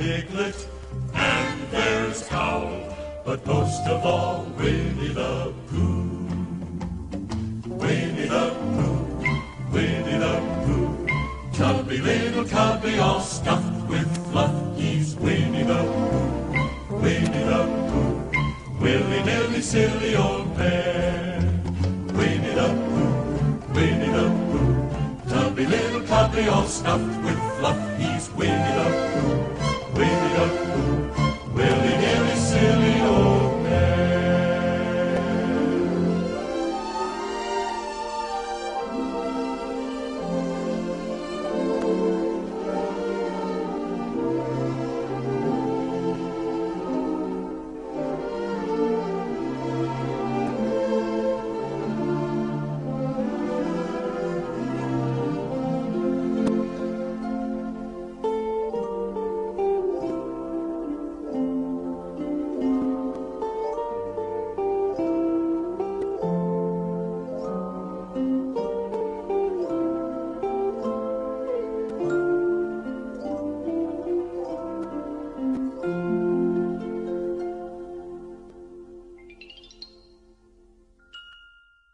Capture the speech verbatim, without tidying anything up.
Piglet, and there's Owl, but most of all, Winnie the Pooh. Winnie the Pooh, Winnie the Pooh, chubby little cubby all stuffed with fluff. He's Winnie the Pooh, Winnie the Pooh, willy-nilly silly old bear. Winnie the Pooh, Winnie the Pooh, chubby little cubby all stuffed with